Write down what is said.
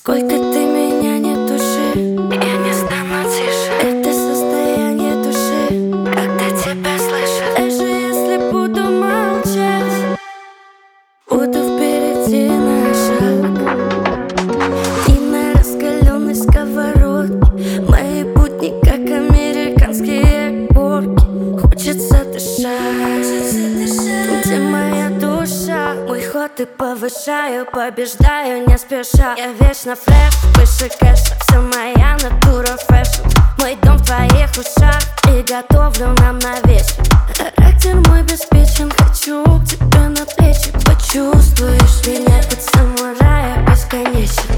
Сколько ты меня не туши, я не стану тише. Это состояние души, когда тебя слышат. Даже если буду молчать, буду впереди на шаг. И на раскаленной сковородке мои будни, как американские горки. Хочется дышать, где моя душа. Мой ход и повышаю, побеждаю не спеша. Я вечно фреш, выше кэша. Вся моя натура фэшн. Мой дом в твоих ушах, и готовлю нам на вечер. Характер мой беспечен, хочу к тебе на плечи. Почувствуешь меня под самурая бесконечно.